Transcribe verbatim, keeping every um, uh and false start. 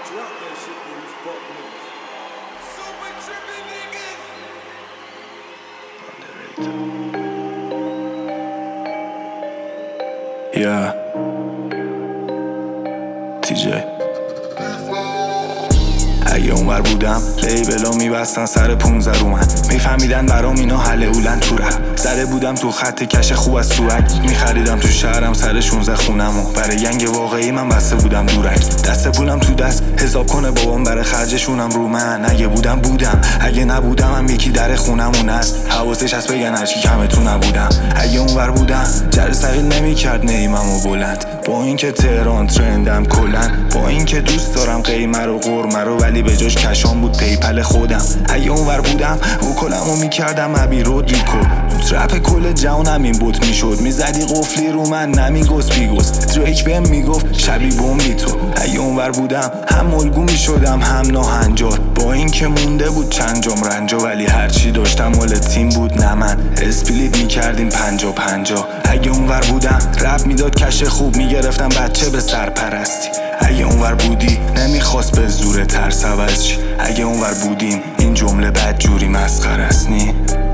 Yeah, تی جی. اگه اونور بودم لیبلا میبستن سر پونزه رو من، میفهمیدن برام اینا حل اولن تو رپ. زده بودم تو خط کش خوب از سوک، میخریدم تو شهرم سر شونزه خونمو. برای گنگ واقعی من بسته بودم دورک، دست پولم تو دست حساب کنه بابام برای خرجشونم رو من. اگه بودم بودم، اگه نبودم هم یکی در خونمون است. حواسش هست بگن هرچی کمه تو نبودم. اگه اونور بودم جر سقیل نمیکرد نیممو بلند، با اینکه تهران ترندم کلن، با اینکه دوست دارم قیمه رو قرمه رو، ولی به جاش کشان بود پیپل خودم. اگه اونور بودم وکلمو میکردم ابی رودریکو، ترپ کل جهانم این بوت میشد. میزدی قفلی رو من نمیگوز پیگوز، دریک بهم میگفت شبی بومی تو. اگه اونور بودم هم الگو میشدم هم ناهنجار، با اینکه مونده بود چند جام رنجا، ولی هرچی داشتم مال تیم بود نه من. اسپلیت میکردیم پنجا پنجا. اگه اونور بودم رپ میداد کش خوب، میگرفتم بچه به سرپرستی. اگه اونور بودی نمیخواست به زور ترس عوض چی. اگه اونور بودیم این جمله بدجوری مسخره است نی.